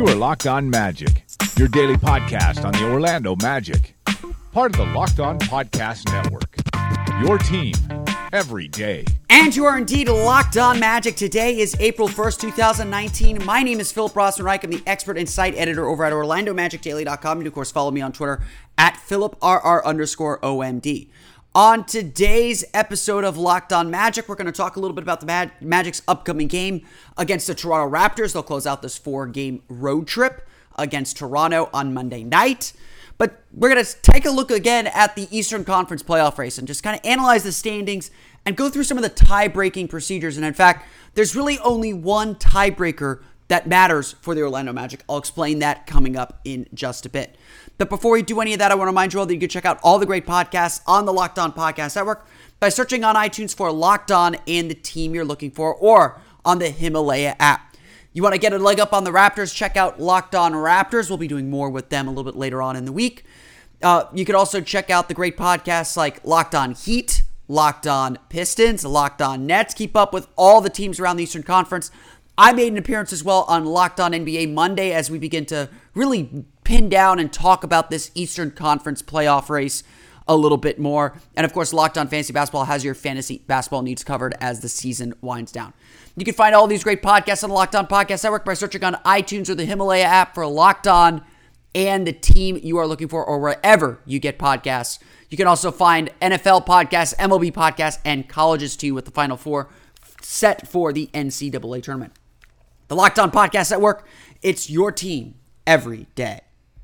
You are Locked On Magic, your daily podcast on the Orlando Magic. Part of the Locked On Podcast Network. Your team every day. And you are indeed Locked On Magic. Today is April 1st, 2019. My name is Philip Rossman-Reich. I'm the expert and site editor over at OrlandoMagicDaily.com. You can, of course, follow me on Twitter at PhilipRR_OMD. On today's episode of Locked On Magic, we're going to talk a little bit about the Magic's upcoming game against the Toronto Raptors. They'll close out this 4-game road trip against Toronto on Monday night. But we're going to take a look again at the Eastern Conference playoff race and just kind of analyze the standings and go through some of the tie-breaking procedures. And in fact, there's really only one tiebreaker that matters for the Orlando Magic. I'll explain that coming up in just a bit. But before we do any of that, I want to remind you all that you can check out all the great podcasts on the Locked On Podcast Network by searching on iTunes for Locked On and the team you're looking for, or on the Himalaya app. You want to get a leg up on the Raptors? Check out Locked On Raptors. We'll be doing more with them a little bit later on in the week. You can also check out the great podcasts like Locked On Heat, Locked On Pistons, Locked On Nets. Keep up with all the teams around the Eastern Conference. I made an appearance as well on Locked On NBA Monday as we begin to really pin down and talk about this Eastern Conference playoff race a little bit more. And of course, Locked On Fantasy Basketball has your fantasy basketball needs covered as the season winds down. You can find all these great podcasts on the Locked On Podcast Network by searching on iTunes or the Himalaya app for Locked On and the team you are looking for, or wherever you get podcasts. You can also find NFL podcasts, MLB podcasts, and colleges too, with the Final Four set for the NCAA tournament. The Locked On Podcast Network, it's your team every day.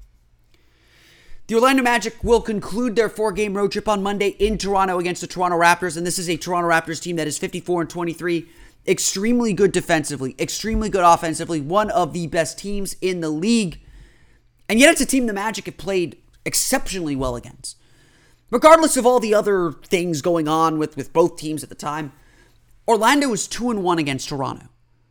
The Orlando Magic will conclude their 4-game road trip on Monday in Toronto against the Toronto Raptors, and this is a Toronto Raptors team that is 54-23, extremely good defensively, extremely good offensively, one of the best teams in the league, and yet it's a team the Magic have played exceptionally well against. Regardless of all the other things going on with both teams at the time, Orlando was 2-1 against Toronto.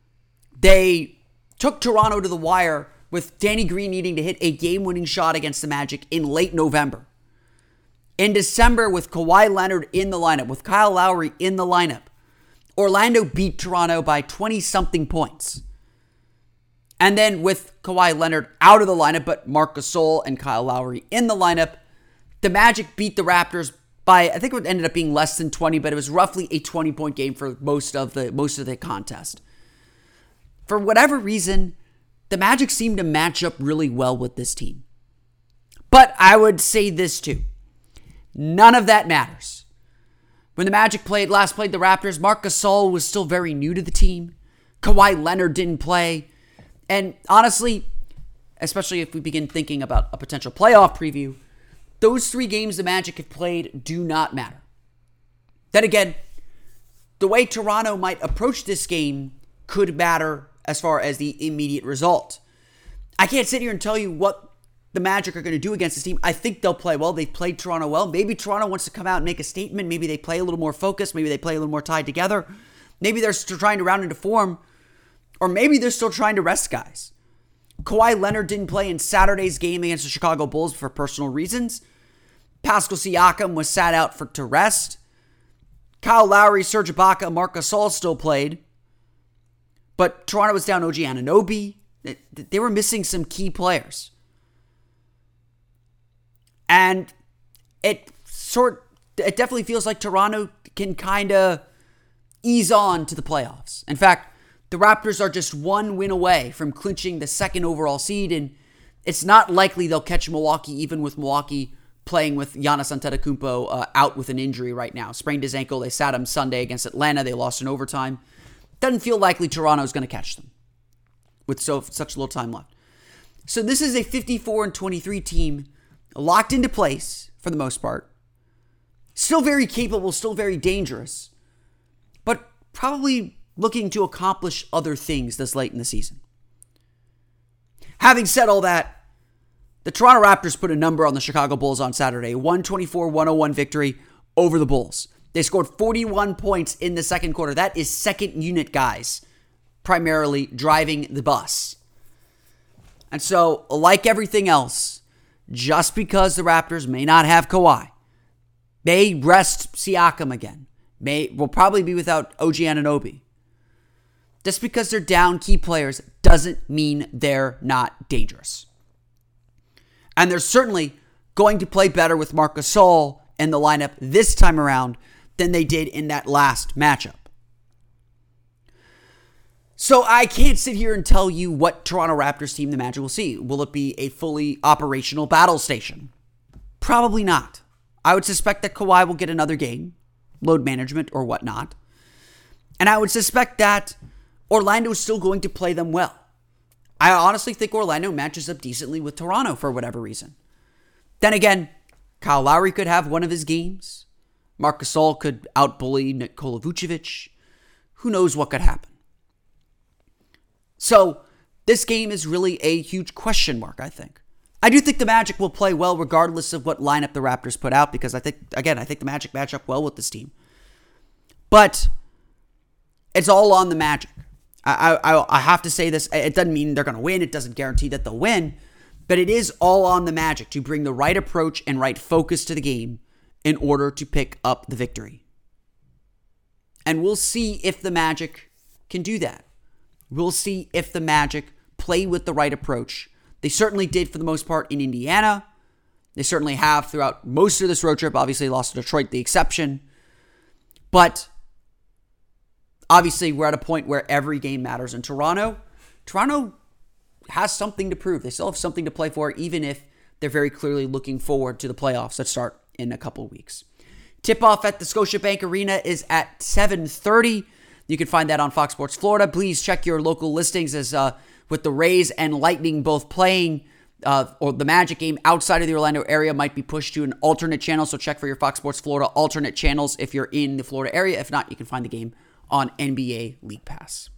They took Toronto to the wire with Danny Green needing to hit a game-winning shot against the Magic in late November. In December, with Kawhi Leonard in the lineup, with Kyle Lowry in the lineup, Orlando beat Toronto by 20-something points. And then with Kawhi Leonard out of the lineup, but Marc Gasol and Kyle Lowry in the lineup, the Magic beat the Raptors by, I think it ended up being less than 20, but it was roughly a 20-point game for most of the contest. For whatever reason, the Magic seem to match up really well with this team. But I would say this too. None of that matters. When the Magic last played the Raptors, Marc Gasol was still very new to the team. Kawhi Leonard didn't play. And honestly, especially if we begin thinking about a potential playoff preview, those 3 games the Magic have played do not matter. Then again, the way Toronto might approach this game could matter as far as the immediate result. I can't sit here and tell you what the Magic are going to do against this team. I think they'll play well. They've played Toronto well. Maybe Toronto wants to come out and make a statement. Maybe they play a little more focused. Maybe they play a little more tied together. Maybe they're still trying to round into form. Or maybe they're still trying to rest guys. Kawhi Leonard didn't play in Saturday's game against the Chicago Bulls for personal reasons. Pascal Siakam was sat out to rest. Kyle Lowry, Serge Ibaka, Marc Gasol still played. But Toronto was down OG Anunoby. They were missing some key players. And it definitely feels like Toronto can kind of ease on to the playoffs. In fact, the Raptors are just 1 win away from clinching the 2nd overall seed, and it's not likely they'll catch Milwaukee, even with Milwaukee playing with Giannis Antetokounmpo out with an injury right now. Sprained his ankle. They sat him Sunday against Atlanta. They lost in overtime. Doesn't feel likely Toronto's going to catch them with such little time left. So this is a 54-23 team locked into place for the most part. Still very capable, still very dangerous, but probably looking to accomplish other things this late in the season. Having said all that, the Toronto Raptors put a number on the Chicago Bulls on Saturday, 124-101 victory over the Bulls. They scored 41 points in the second quarter. That is second unit guys primarily driving the bus. And so, like everything else, just because the Raptors may not have Kawhi, may rest Siakam again, will probably be without OG Anunoby, just because they're down key players doesn't mean they're not dangerous. And they're certainly going to play better with Marc Gasol in the lineup this time around than they did in that last matchup. So I can't sit here and tell you what Toronto Raptors team the Magic will see. Will it be a fully operational battle station? Probably not. I would suspect that Kawhi will get another game, load management or whatnot. And I would suspect that Orlando is still going to play them well. I honestly think Orlando matches up decently with Toronto for whatever reason. Then again, Kyle Lowry could have one of his games. Marc Gasol could outbully Nikola Vucevic. Who knows what could happen? So, this game is really a huge question mark, I think. I do think the Magic will play well regardless of what lineup the Raptors put out because I think the Magic match up well with this team. But it's all on the Magic. I have to say this. It doesn't mean they're going to win. It doesn't guarantee that they'll win. But it is all on the Magic to bring the right approach and right focus to the game in order to pick up the victory. And we'll see if the Magic can do that. We'll see if the Magic play with the right approach. They certainly did for the most part in Indiana. They certainly have throughout most of this road trip. Obviously lost to Detroit, the exception. But obviously we're at a point where every game matters in Toronto. Toronto has something to prove. They still have something to play for, even if they're very clearly looking forward to the playoffs that start in a couple of weeks. Tip-off at the Scotiabank Arena is at 7:30. You can find that on Fox Sports Florida. Please check your local listings as with the Rays and Lightning both playing, or the Magic game outside of the Orlando area might be pushed to an alternate channel. So check for your Fox Sports Florida alternate channels if you're in the Florida area. If not, you can find the game on NBA League Pass.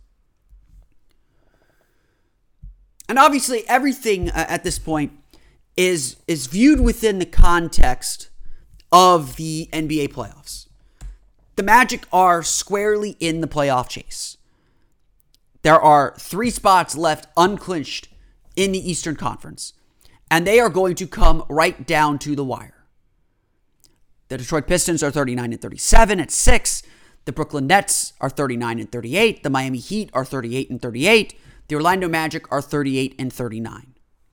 And obviously, everything at this point is viewed within the context of the NBA playoffs. The Magic are squarely in the playoff chase. There are 3 spots left unclinched in the Eastern Conference, and they are going to come right down to the wire. The Detroit Pistons are 39-37 at 6. The Brooklyn Nets are 39-38. The Miami Heat are 38-38. The Orlando Magic are 38-39.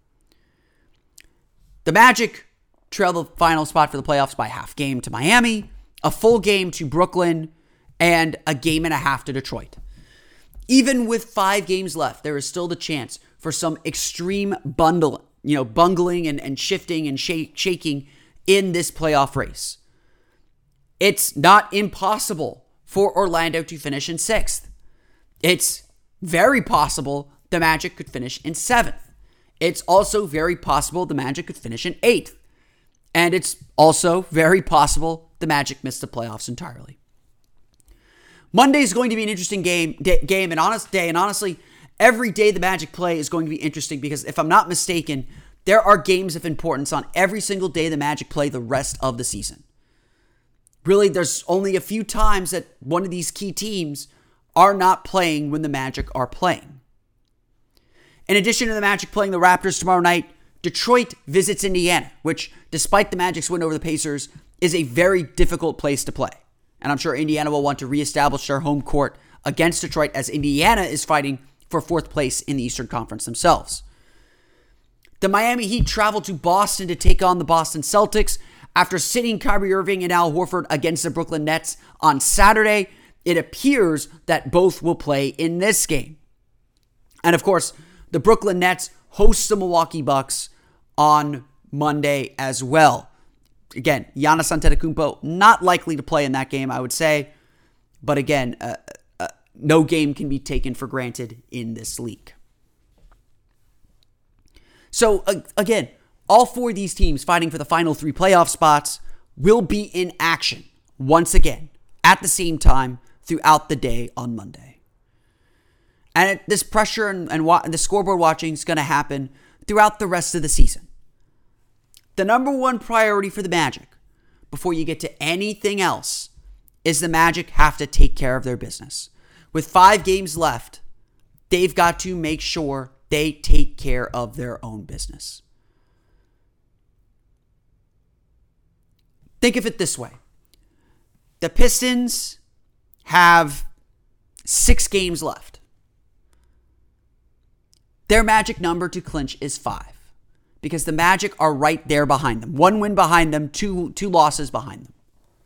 The Magic trail the final spot for the playoffs by half game to Miami, a full game to Brooklyn, and a game and a half to Detroit. Even with 5 games left, there is still the chance for some extreme bungling and shifting and shaking in this playoff race. It's not impossible for Orlando to finish in 6th. It's very possible the Magic could finish in 7th. It's also very possible the Magic could finish in 8th. And it's also very possible the Magic missed the playoffs entirely. Monday is going to be an interesting game and honestly, every day the Magic play is going to be interesting because if I'm not mistaken, there are games of importance on every single day the Magic play the rest of the season. Really, there's only a few times that one of these key teams are not playing when the Magic are playing. In addition to the Magic playing the Raptors tomorrow night, Detroit visits Indiana, which, despite the Magic's win over the Pacers, is a very difficult place to play. And I'm sure Indiana will want to reestablish their home court against Detroit as Indiana is fighting for 4th place in the Eastern Conference themselves. The Miami Heat travel to Boston to take on the Boston Celtics. After sitting Kyrie Irving and Al Horford against the Brooklyn Nets on Saturday, it appears that both will play in this game. And of course, the Brooklyn Nets host the Milwaukee Bucks on Monday as well. Again, Giannis Antetokounmpo not likely to play in that game, I would say. But again, no game can be taken for granted in this league. So again, all 4 of these teams fighting for the final 3 playoff spots will be in action once again at the same time throughout the day on Monday. And this pressure and the scoreboard watching is going to happen throughout the rest of the season. The number one priority for the Magic, before you get to anything else, is the Magic have to take care of their business. With 5 games left, they've got to make sure they take care of their own business. Think of it this way. The Pistons have 6 games left. Their magic number to clinch is 5 because the Magic are right there behind them. 1 win behind them, two losses behind them.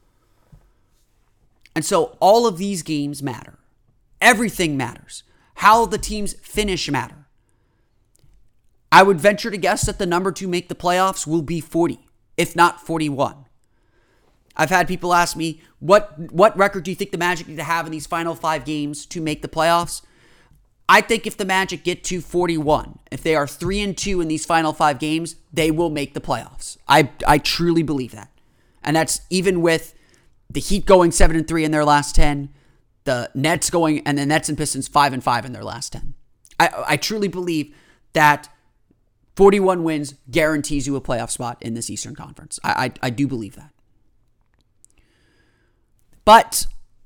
And so all of these games matter. Everything matters. How the teams finish matter. I would venture to guess that the number to make the playoffs will be 40, if not 41. I've had people ask me, what record do you think the Magic need to have in these final 5 games to make the playoffs? I think if the Magic get to 41, if they are 3-2 in these final 5 games, they will make the playoffs. I truly believe that. And that's even with the Heat going 7-3 in their last 10, the Nets going, and the Nets and Pistons 5-5 in their last 10. I truly believe that 41 wins guarantees you a playoff spot in this Eastern Conference. I do believe that. But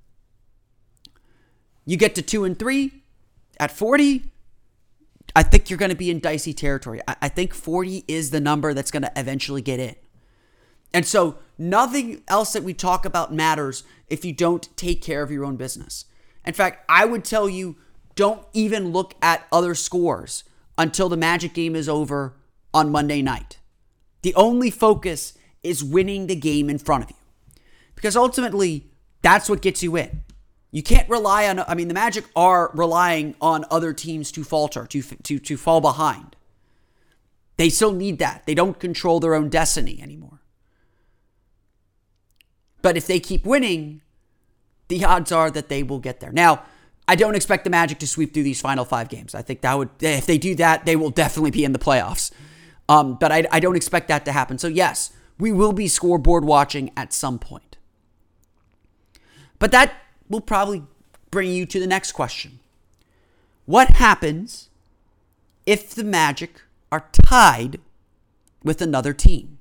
you get to 2-3 at 40, I think you're going to be in dicey territory. I think 40 is the number that's going to eventually get in. And so nothing else that we talk about matters if you don't take care of your own business. In fact, I would tell you, don't even look at other scores until the Magic game is over on Monday night. The only focus is winning the game in front of you. Because ultimately, that's what gets you in. You can't rely on, the Magic are relying on other teams to falter, to fall behind. They still need that. They don't control their own destiny anymore. But if they keep winning, the odds are that they will get there. Now, I don't expect the Magic to sweep through these final 5 games. I think that would, if they do that, they will definitely be in the playoffs. But I don't expect that to happen. So yes, we will be scoreboard watching at some point. But that will probably bring you to the next question. What happens if the Magic are tied with another team?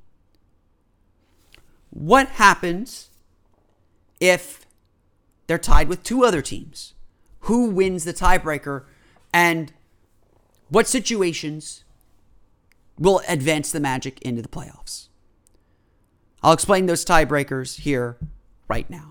What happens if they're tied with 2 other teams? Who wins the tiebreaker? And what situations will advance the Magic into the playoffs? I'll explain those tiebreakers here right now.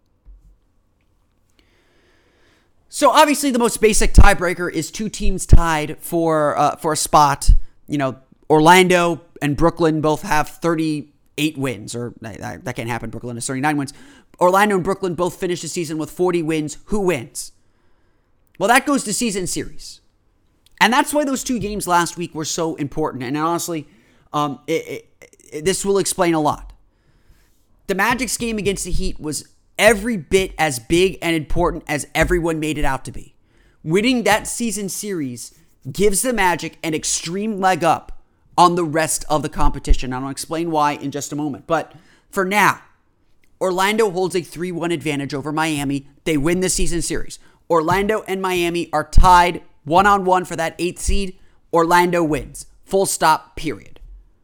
So obviously the most basic tiebreaker is 2 teams tied for a spot. Orlando and Brooklyn both have 38 wins, or that can't happen. Brooklyn has 39 wins. Orlando and Brooklyn both finished the season with 40 wins. Who wins? Well, that goes to season series. And that's why those 2 games last week were so important. And honestly, this will explain a lot. The Magic's game against the Heat was every bit as big and important as everyone made it out to be. Winning that season series gives the Magic an extreme leg up on the rest of the competition. I'll explain why in just a moment. But for now, Orlando holds a 3-1 advantage over Miami. They win the season series. Orlando and Miami are tied 1-on-1 for that 8th seed. Orlando wins. Full stop, period.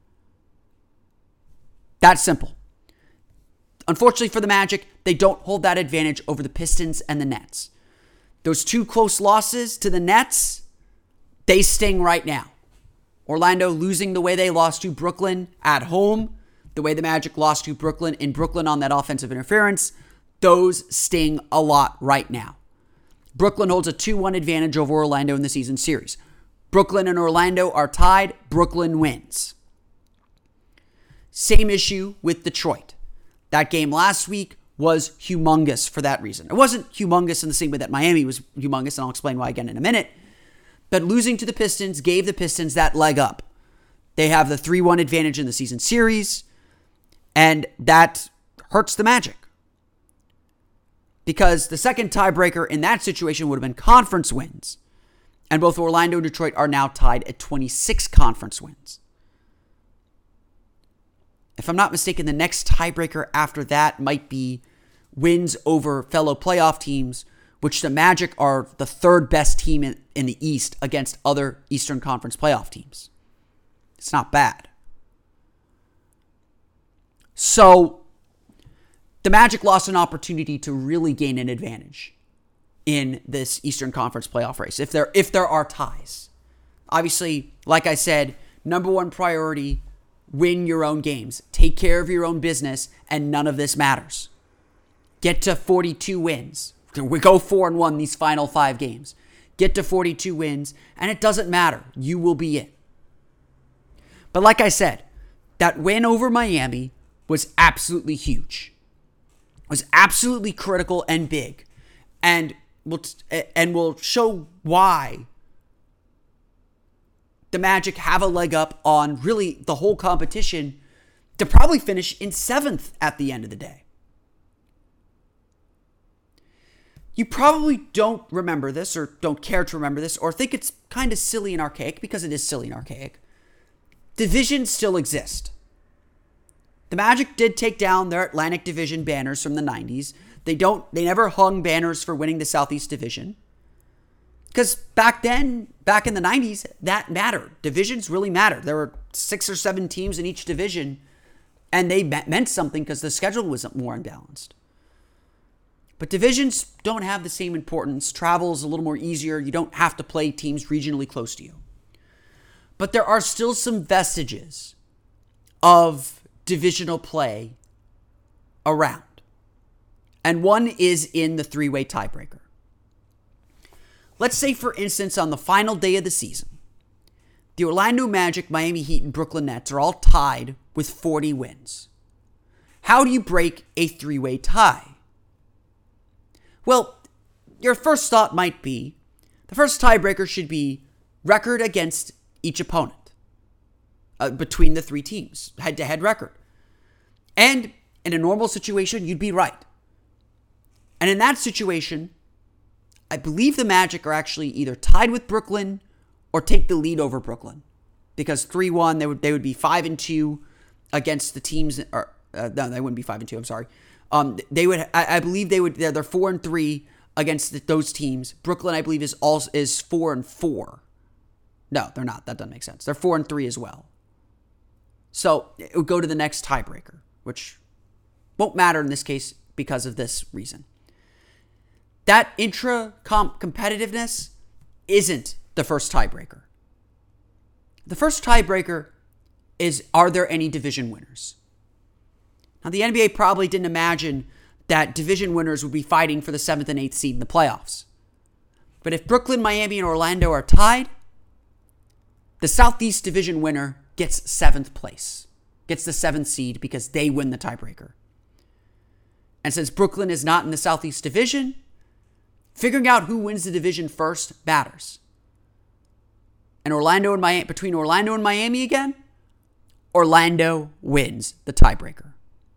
That's simple. Unfortunately for the Magic, they don't hold that advantage over the Pistons and the Nets. Those 2 close losses to the Nets, they sting right now. Orlando losing the way they lost to Brooklyn at home, the way the Magic lost to Brooklyn in Brooklyn on that offensive interference, those sting a lot right now. Brooklyn holds a 2-1 advantage over Orlando in the season series. Brooklyn and Orlando are tied. Brooklyn wins. Same issue with Detroit. That game last week was humongous for that reason. It wasn't humongous in the same way that Miami was humongous, and I'll explain why again in a minute. But losing to the Pistons gave the Pistons that leg up. They have the 3-1 advantage in the season series, and that hurts the Magic. Because the second tiebreaker in that situation would have been conference wins. And both Orlando and Detroit are now tied at 26 conference wins. If I'm not mistaken, the next tiebreaker after that might be wins over fellow playoff teams, which the Magic are the 3rd best team in the East against other Eastern Conference playoff teams. It's not bad. So, the Magic lost an opportunity to really gain an advantage in this Eastern Conference playoff race, if there are ties. Obviously, like I said, number 1 priority, win your own games. Take care of your own business, and none of this matters. Get to 42 wins. We go 4-1 these final 5 games. get to 42 wins, and it doesn't matter. You will be in. But like I said, that win over Miami was absolutely huge. It was absolutely critical and big. And we'll show why the Magic have a leg up on really the whole competition to probably finish in 7th at the end of the day. You probably don't remember this or don't care to remember this or think it's kind of silly and archaic, because it is silly and archaic. Divisions still exist. The Magic did take down their Atlantic Division banners from the 90s. They never hung banners for winning the Southeast Division. Because back then, back in the 90s, that mattered. Divisions really mattered. There were 6 or 7 teams in each division, and they meant something because the schedule was more unbalanced. But divisions don't have the same importance. Travel is a little more easier. You don't have to play teams regionally close to you. But there are still some vestiges of divisional play around. And one is in the 3-way tiebreaker. Let's say, for instance, on the final day of the season, the Orlando Magic, Miami Heat, and Brooklyn Nets are all tied with 40 wins. How do you break a 3-way tie? Well, your first thought might be, the first tiebreaker should be record against each opponent between the 3 teams, head-to-head record. And in a normal situation, you'd be right. And in that situation, I believe the Magic are actually either tied with Brooklyn or take the lead over Brooklyn. Because 3-1, they would be 5-2 against the teams, or no, they wouldn't be 5-2, I'm sorry. They would, I believe they're 4-3 against those teams. Brooklyn, I believe, is 4-4. No, they're not. That doesn't make sense. They're 4-3 as well. So it would go to the next tiebreaker, which won't matter in this case because of this reason. That intra-comp competitiveness isn't the first tiebreaker. The first tiebreaker is, are there any division winners? Now, the NBA probably didn't imagine that division winners would be fighting for the 7th and 8th seed in the playoffs. But if Brooklyn, Miami, and Orlando are tied, the Southeast Division winner gets 7th place, gets the 7th seed because they win the tiebreaker. And since Brooklyn is not in the Southeast Division, figuring out who wins the division first matters. And between Orlando and Miami again, Orlando wins the tiebreaker.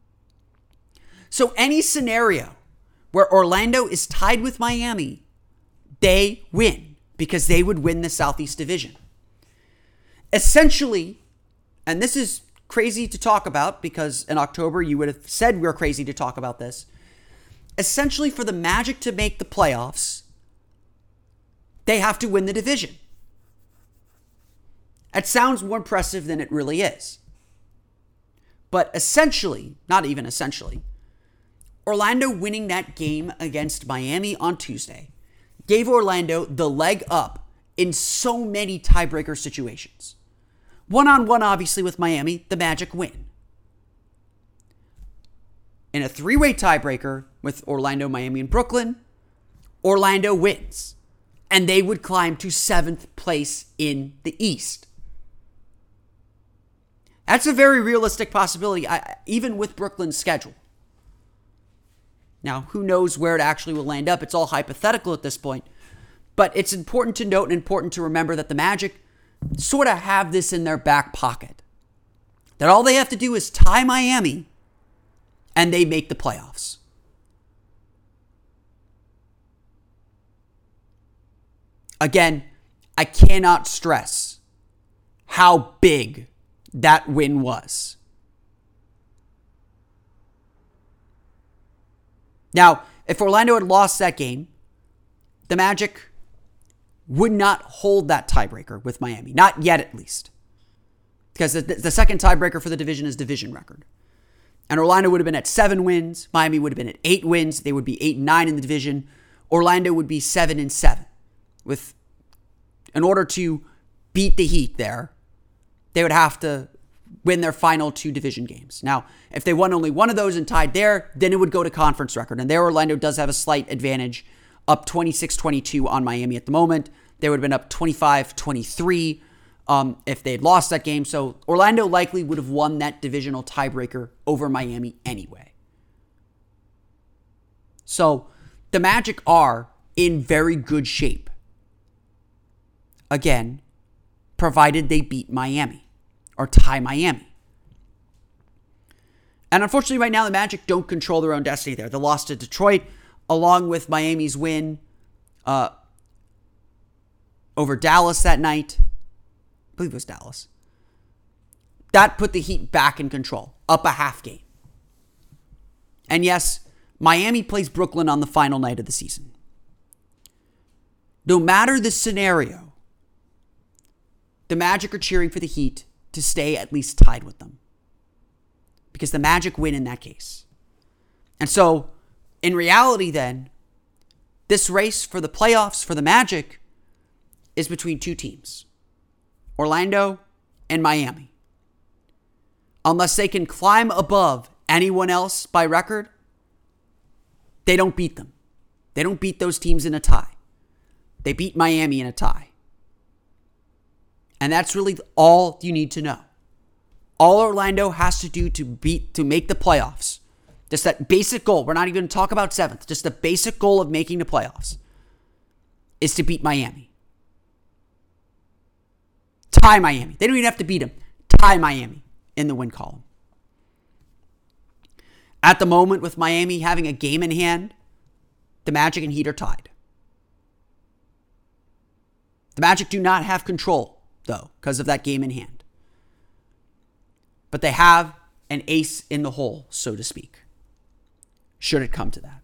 So any scenario where Orlando is tied with Miami, they win because they would win the Southeast Division. Essentially, and this is crazy to talk about because in October you would have said we're crazy to talk about this. Essentially, for the Magic to make the playoffs, they have to win the division. It sounds more impressive than it really is. But essentially, not even essentially, Orlando winning that game against Miami on Tuesday gave Orlando the leg up in so many tiebreaker situations. 1-on-1, obviously, with Miami, the Magic win. In a 3-way tiebreaker with Orlando, Miami, and Brooklyn, Orlando wins. And they would climb to 7th place in the East. That's a very realistic possibility, even with Brooklyn's schedule. Now, who knows where it actually will land up? It's all hypothetical at this point. But it's important to note and important to remember that the Magic sort of have this in their back pocket. That all they have to do is tie Miami and they make the playoffs. Again, I cannot stress how big that win was. Now, if Orlando had lost that game, the Magic would not hold that tiebreaker with Miami. Not yet, at least. Because the second tiebreaker for the division is division record. And Orlando would have been at 7 wins. Miami would have been at 8 wins. They would be 8-9 in the division. Orlando would be 7-7. In order to beat the Heat there, they would have to win their final 2 division games. Now, if they won only one of those and tied there, then it would go to conference record. And there Orlando does have a slight advantage up 26-22 on Miami at the moment. They would have been up 25-23 if they had lost that game. So Orlando likely would have won that divisional tiebreaker over Miami anyway. So the Magic are in very good shape. Again, provided they beat Miami or tie Miami. And unfortunately, right now, the Magic don't control their own destiny there. The loss to Detroit, along with Miami's win over Dallas that night. I believe it was Dallas. That put the Heat back in control, up a half game. And yes, Miami plays Brooklyn on the final night of the season. No matter the scenario, the Magic are cheering for the Heat to stay at least tied with them, because the Magic win in that case. And so, in reality then, this race for the playoffs for the Magic is between two teams, Orlando and Miami. Unless they can climb above anyone else by record, they don't beat them. They don't beat those teams in a tie. They beat Miami in a tie. And that's really all you need to know. All Orlando has to do to make the playoffs, just that basic goal, we're not even going to talk about seventh, just the basic goal of making the playoffs, is to beat Miami. Tie Miami. They don't even have to beat them. Tie Miami in the win column. At the moment, with Miami having a game in hand, the Magic and Heat are tied. The Magic do not have control, though, because of that game in hand. But they have an ace in the hole, so to speak, should it come to that.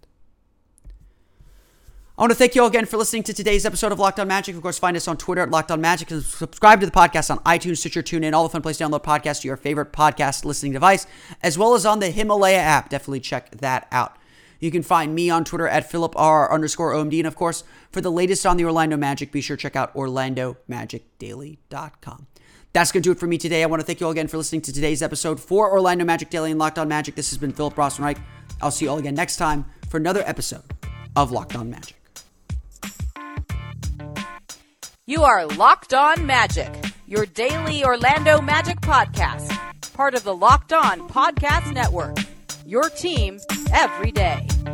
I want to thank you all again for listening to today's episode of Locked On Magic. Of course, find us on Twitter at Locked On Magic, and subscribe to the podcast on iTunes, Stitcher, TuneIn, all the fun places to download podcasts to your favorite podcast listening device, as well as on the Himalaya app. Definitely check that out. You can find me on Twitter at PhilipR_OMD. And of course, for the latest on the Orlando Magic, be sure to check out OrlandoMagicDaily.com. That's going to do it for me today. I want to thank you all again for listening to today's episode for Orlando Magic Daily and Locked On Magic. This has been Philip Rossman-Reich. I'll see you all again next time for another episode of Locked On Magic. You are Locked On Magic, your daily Orlando Magic podcast, part of the Locked On Podcast Network, your team every day.